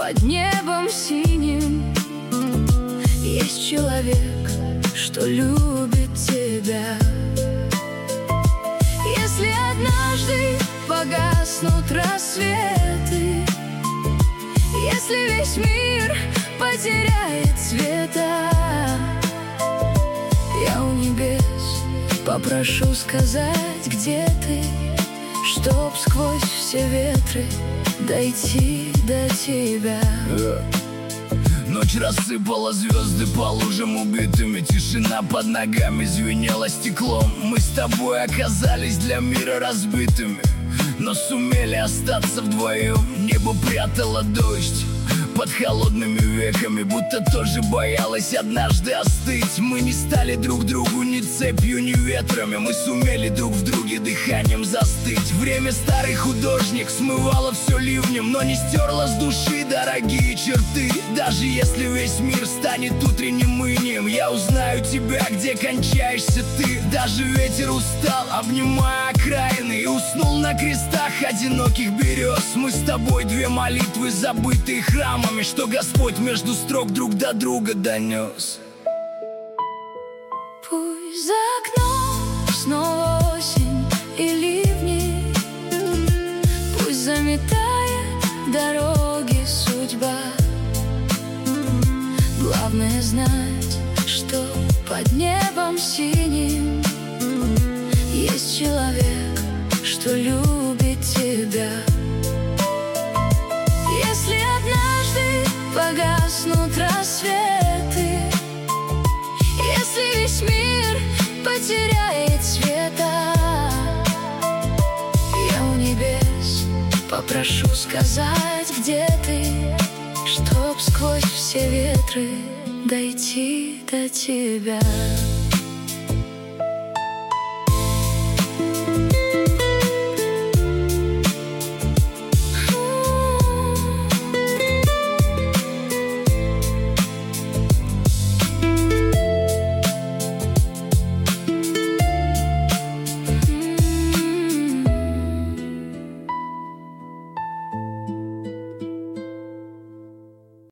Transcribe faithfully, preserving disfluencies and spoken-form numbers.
под небом синим есть человек, что любит тебя. Если однажды погаснут рассветы, если весь мир потеряет цвета, я у небес попрошу сказать, где ты, чтоб сквозь все ветры дойти до тебя. Ночь рассыпала звезды по лужам убитыми, тишина под ногами звенела стеклом. Мы с тобой оказались для мира разбитыми, но сумели остаться вдвоем. Небо прятало дождь под холодными веками, будто тоже боялась однажды остыть. Мы не стали друг другу ни цепью, ни ветрами, мы сумели друг в друге дыханием застыть. Время старый художник смывало все ливнем, но не стерло с души дорогие черты. Даже если весь мир станет утренним инием, я узнаю тебя, где кончаешься ты. Даже ветер устал, обнимая окраины, и уснул на крестах одиноких берез. Мы с тобой две молитвы, забытые храмами, что Господь между строк друг до друга донес. Пусть за окном снова осень и ливни, пусть заметает дороги судьба. Главное знать, что под небом синим есть человек, что любит тебя. Если однажды погаснут рассветы, если весь мир потеряет цвета, я у небес попрошу сказать, где ты, чтоб сквозь все ветры дойти до тебя.